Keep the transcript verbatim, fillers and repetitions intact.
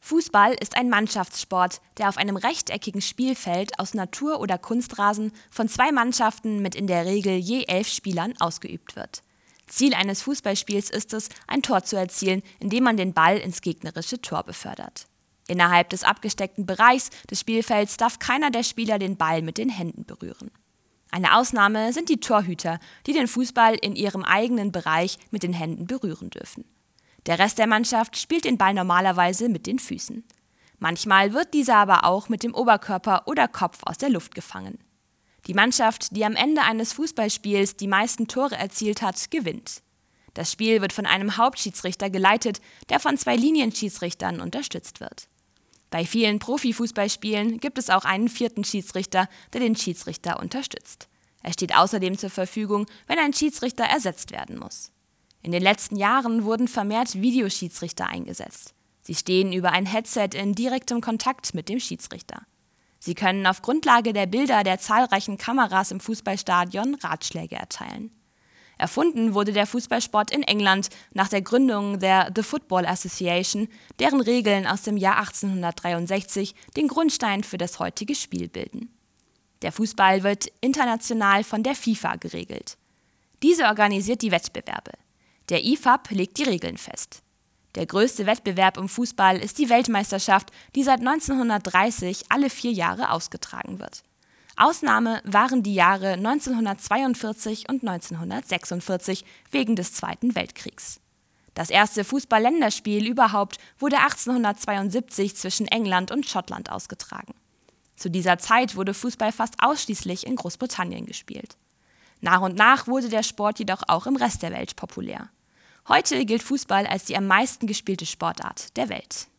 Fußball ist ein Mannschaftssport, der auf einem rechteckigen Spielfeld aus Natur- oder Kunstrasen von zwei Mannschaften mit in der Regel je elf Spielern ausgeübt wird. Ziel eines Fußballspiels ist es, ein Tor zu erzielen, indem man den Ball ins gegnerische Tor befördert. Innerhalb des abgesteckten Bereichs des Spielfelds darf keiner der Spieler den Ball mit den Händen berühren. Eine Ausnahme sind die Torhüter, die den Fußball in ihrem eigenen Bereich mit den Händen berühren dürfen. Der Rest der Mannschaft spielt den Ball normalerweise mit den Füßen. Manchmal wird dieser aber auch mit dem Oberkörper oder Kopf aus der Luft gefangen. Die Mannschaft, die am Ende eines Fußballspiels die meisten Tore erzielt hat, gewinnt. Das Spiel wird von einem Hauptschiedsrichter geleitet, der von zwei Linienschiedsrichtern unterstützt wird. Bei vielen Profifußballspielen gibt es auch einen vierten Schiedsrichter, der den Schiedsrichter unterstützt. Er steht außerdem zur Verfügung, wenn ein Schiedsrichter ersetzt werden muss. In den letzten Jahren wurden vermehrt Videoschiedsrichter eingesetzt. Sie stehen über ein Headset in direktem Kontakt mit dem Schiedsrichter. Sie können auf Grundlage der Bilder der zahlreichen Kameras im Fußballstadion Ratschläge erteilen. Erfunden wurde der Fußballsport in England nach der Gründung der The Football Association, deren Regeln aus dem Jahr achtzehnhundertdreiundsechzig den Grundstein für das heutige Spiel bilden. Der Fußball wird international von der FIFA geregelt. Diese organisiert die Wettbewerbe. Der I F A B legt die Regeln fest. Der größte Wettbewerb im Fußball ist die Weltmeisterschaft, die seit neunzehnhundertdreißig alle vier Jahre ausgetragen wird. Ausnahme waren die Jahre neunzehnhundertzweiundvierzig und neunzehnhundertsechsundvierzig wegen des Zweiten Weltkriegs. Das erste Fußball-Länderspiel überhaupt wurde achtzehnhundertzweiundsiebzig zwischen England und Schottland ausgetragen. Zu dieser Zeit wurde Fußball fast ausschließlich in Großbritannien gespielt. Nach und nach wurde der Sport jedoch auch im Rest der Welt populär. Heute gilt Fußball als die am meisten gespielte Sportart der Welt.